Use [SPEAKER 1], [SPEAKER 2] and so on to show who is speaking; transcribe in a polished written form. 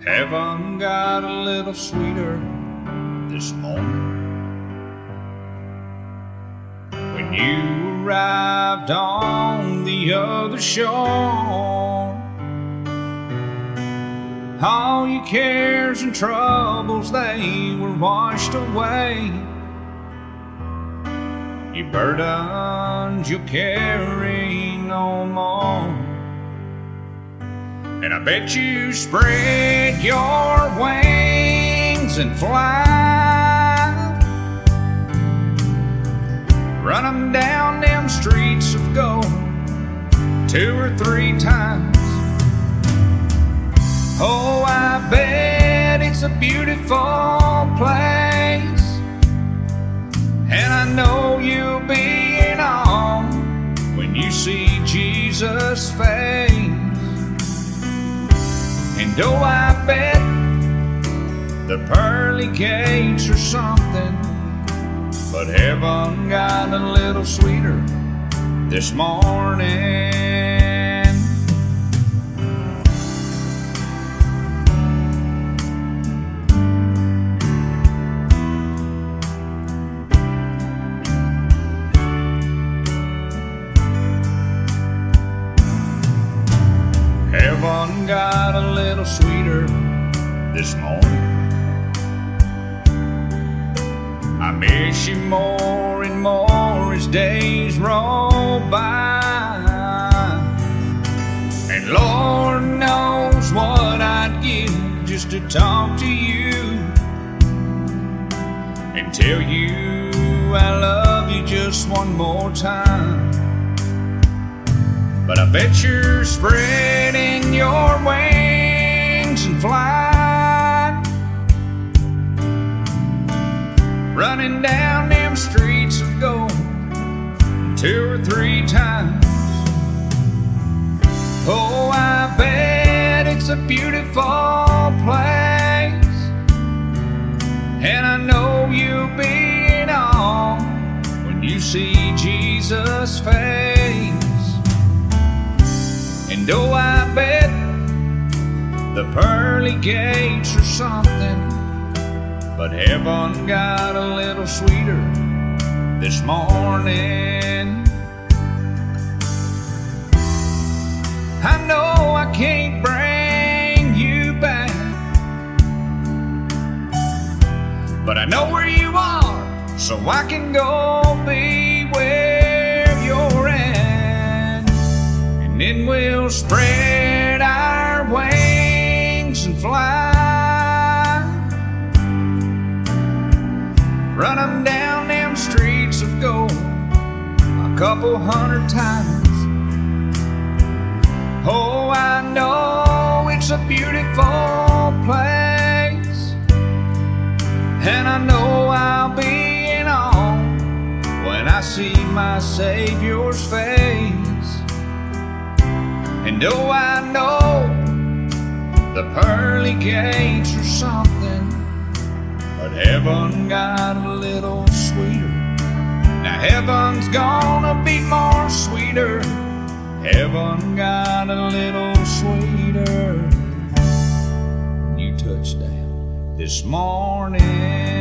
[SPEAKER 1] Heaven got a little sweeter this morning when you arrived on the other shore. All your cares and troubles, they were washed away. Your burdens you'll carry no more. And I bet you spread your wings and fly, run 'em down them streets of gold 2 or 3 times. Oh, I bet it's a beautiful place, and I know you'll be in awe when you see Jesus' face. And oh, I bet the pearly gates are something, but heaven got a little sweeter this morning. Heaven got a little sweeter this morning. I miss you more and more as days roll by, and Lord knows what I'd give just to talk to you and tell you I love you just one more time. But I bet you're spreading your wings and fly, running down them streets of gold 2 or 3 times. Oh, I bet it's a beautiful place, and I know you'll be in awe when you see Jesus' face. And oh, I bet the pearly gates are something, but heaven got a little sweeter this morning. I know I can't bring you back, but I know where you are, so I can go be where you're at. And then we'll spread our wings and fly, run 'em down them streets of gold a couple 100 times. Oh, I know it's a beautiful place, and I know I'll be in awe when I see my Savior's face. And oh, I know the pearly gates are something, but heaven got a little sweeter. Now heaven's gonna be more sweeter. Heaven got a little sweeter when you touch down this morning.